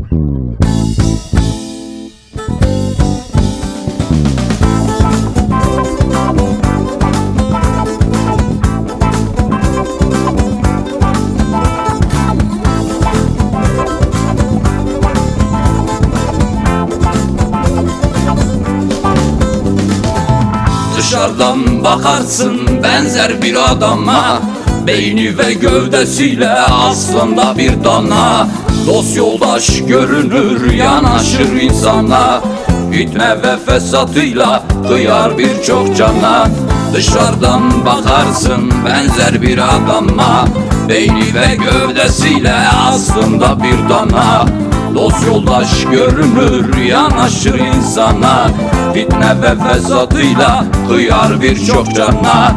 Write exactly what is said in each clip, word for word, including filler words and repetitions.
Dışarıdan bakarsın benzer bir adama, beyni ve gövdesiyle aslında bir dana. Dost yoldaş görünür, yanaşır insana, fitne ve fesatıyla kıyar birçok cana. Dışarıdan bakarsın benzer bir adama, beyni ve gövdesiyle aslında bir dana. Dost yoldaş görünür, yanaşır insana, fitne ve fesatıyla kıyar birçok cana.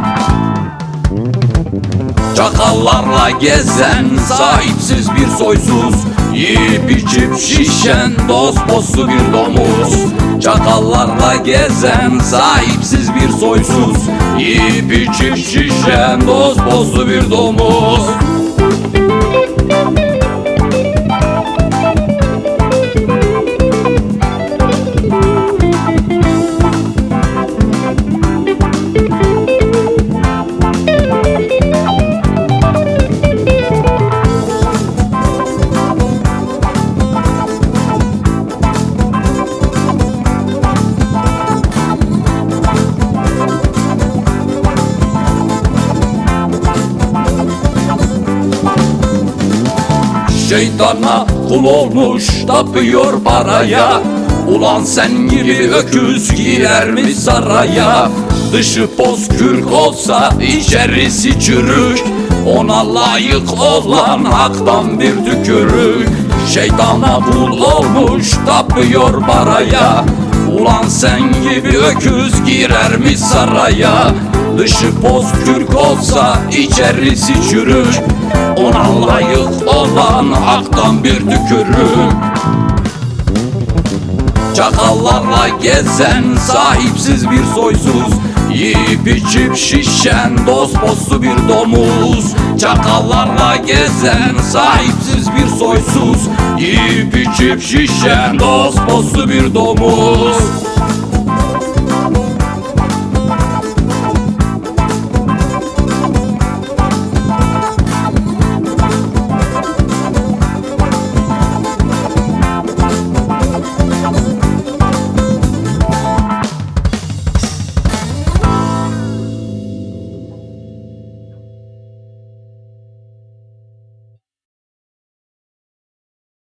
Çakallarla gezen sahipsiz bir soysuz, yiyip içip şişen dost postu bir domuz. Çakallarla gezen sahipsiz bir soysuz, yiyip içip şişen dost postu bir domuz. Şeytana kul olmuş tapıyor paraya, ulan sen gibi öküz girer mi saraya? Dışı bozkürk olsa içerisi çürük, ona layık olan haktan bir tükürük. Şeytana kul olmuş tapıyor paraya, ulan sen gibi öküz girer mi saraya? Dışı bozkürk olsa içerisi çürük, ona layık olan haktan bir tükürük. Çakallarla gezen sahipsiz bir soysuz, yiyip içip şişen dost postu bir domuz. Çakallarla gezen sahipsiz bir soysuz, yiyip içip şişen dost postu bir domuz.